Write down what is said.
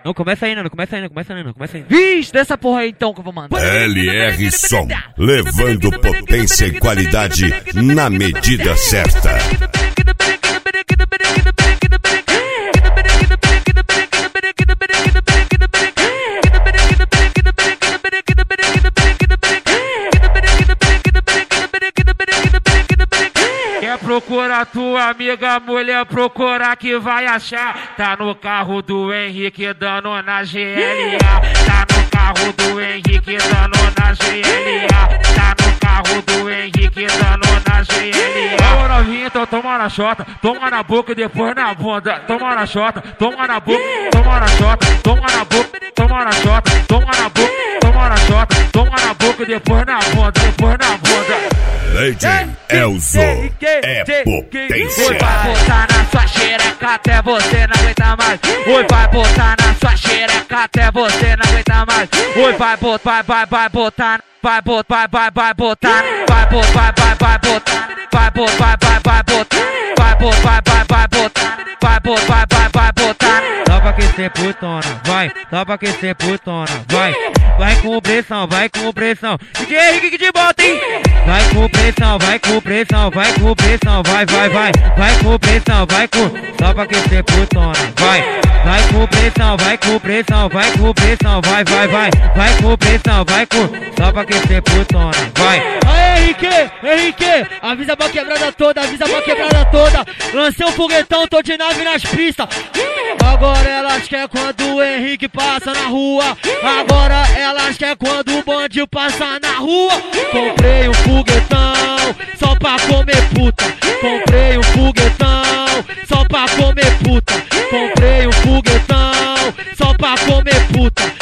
Não começa ainda, não começa ainda, começa ainda, não começa ainda. Vixe, dessa porra aí então que eu vou mandar. LR Som, levando potência e qualidade na medida certa. Procura tua amiga, mulher, procura que vai achar. Tá no carro do Henrique dando na GLA. Tá no carro do Henrique dando na GLA. Tá no carro do Henrique dando na GLA. Ô novinha, então toma na chota, toma na boca e depois na bunda. Toma na chota, toma na boca, toma na chota, toma na boca, toma na chota, toma na boca, toma na chota, toma na boca e depois na bunda, depois na bunda. DJ Elzo é potência. Oi, vai botar na sua xereca até você não aguentar mais. Oi, vai botar na sua xereca até você não aguentar mais. Oi, vai botar, vai botar, vai botar, vai botar, vai botar, vai botar, vai botar, vai botar, vai botar, vai botar, vai botar, vai botar. Só pra aquecer putona, vai, só pra aquecer putona, vai. Vai com pressão, vai com pressão. DJ Henrique que te bota, hein? Vai com pressão, vai com pressão, vai com pressão, vai, vai, vai. Vai com pressão, vai com. Só pra aquecer putona, vai. Vai com pressão, vai com pressão, vai com pressão, vai, vai, vai. Vai com pressão, vai com. Só pra aquecer putona, vai. Aê, Henrique, avisa pra quebrada toda, avisa pra quebrada toda. Lancei um foguetão, tô de nave nas pistas. Agora elas querem quando o Henrique passa na rua. Agora elas querem quando o bandido passa na rua. Comprei um foguetão só pra comer puta. Comprei um foguetão só pra comer puta. Comprei um foguetão só pra comer puta.